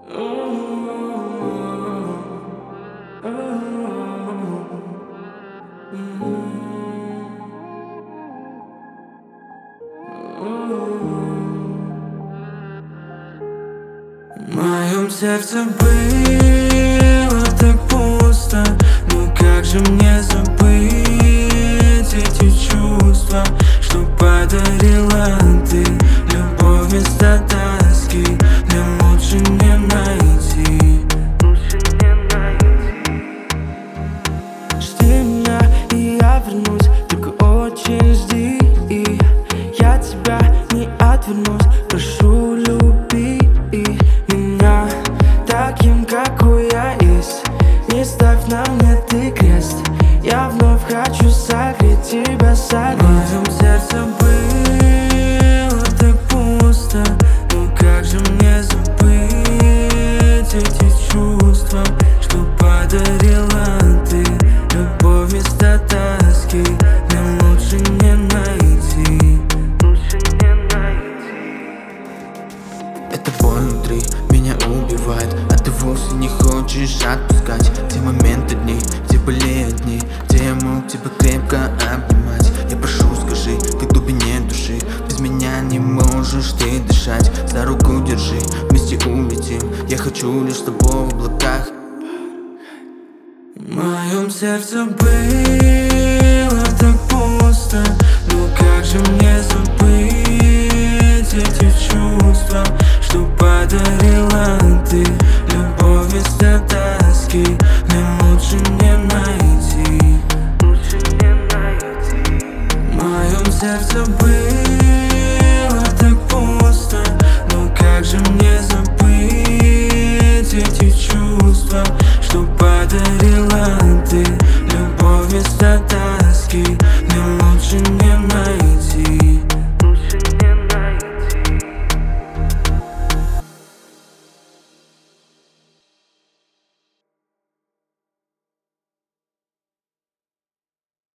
В моем сердце было так пусто, но как же мне забыть эти чувства, что подарила ты? Любовь вместо тоски мне лучше не найти. Жди меня, и я вернусь, только очень жди. И я тебя не отвернусь, прошу, люби меня таким, какой я есть. Не ставь на мне ты крест, я вновь хочу согреть тебя, согреть. В моем сердце было так пусто, но как же мне забыть эти чувства, что подарила ты? Любовь вместо тоски мне лучше не найти. Это боль внутри меня убивает, а ты вовсе не хочешь отпускать. Те моменты дней, где были одни, где я мог тебя крепко обнимать. Я прошу, скажи, ты в глубине души, без меня не можешь ты дышать. За руку держи, вместе улетим, я хочу лишь с тобой в облаках. В моем сердце было так пусто, но как же мне забыть эти чувства, что подарила ты? Любовь вместо тоски мне лучше не найти. В моем сердце было так пусто, но как же мне забыть эти чувства, что подарила ты? Любовь вместо тоски мне лучше не